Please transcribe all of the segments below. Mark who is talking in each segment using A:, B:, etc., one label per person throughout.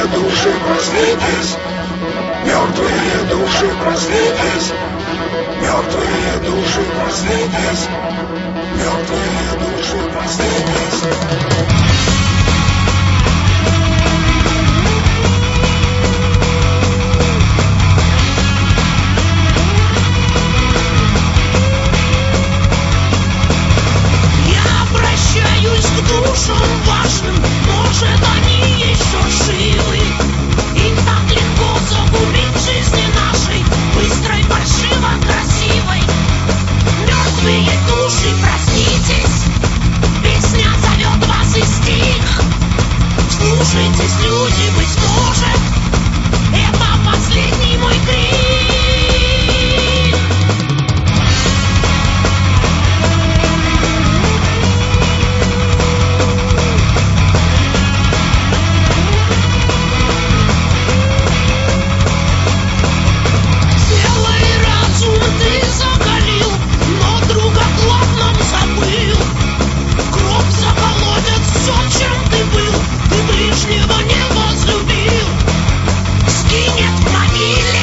A: души, проснитесь! Мертвые души, проснитесь! Мертвые души, проснитесь! Мертвые души, проснитесь!
B: К душам вашим, может, они еще живы. И так легко загубить жизни нашей, быстрой, фальшиво, красивой. Мертвые души, проснитесь, песня зовет вас из стих. Слушайтесь, люди, быть может, это последний мой крик. Ближнего не возлюбил, скинет в могиле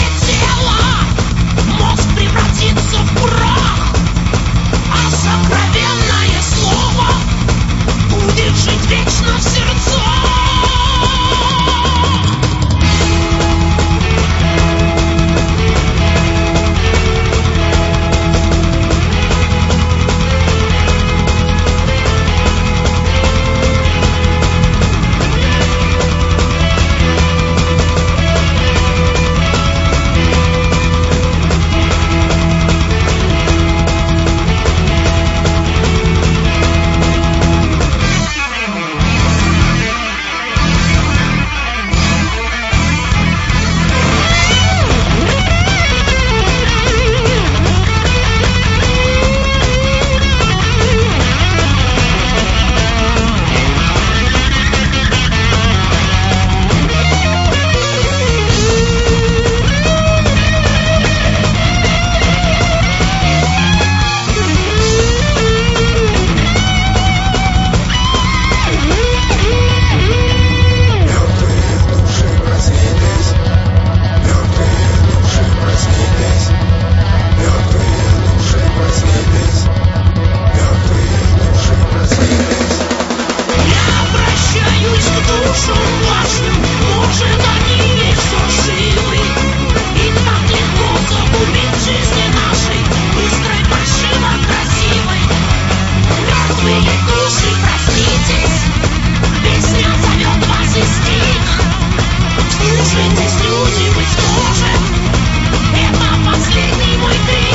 B: тело, мозг превратится в прах, а сокровенное слово будет жить вечно в сердцах. Слушайтесь, люди, быть может, это последний мой крик.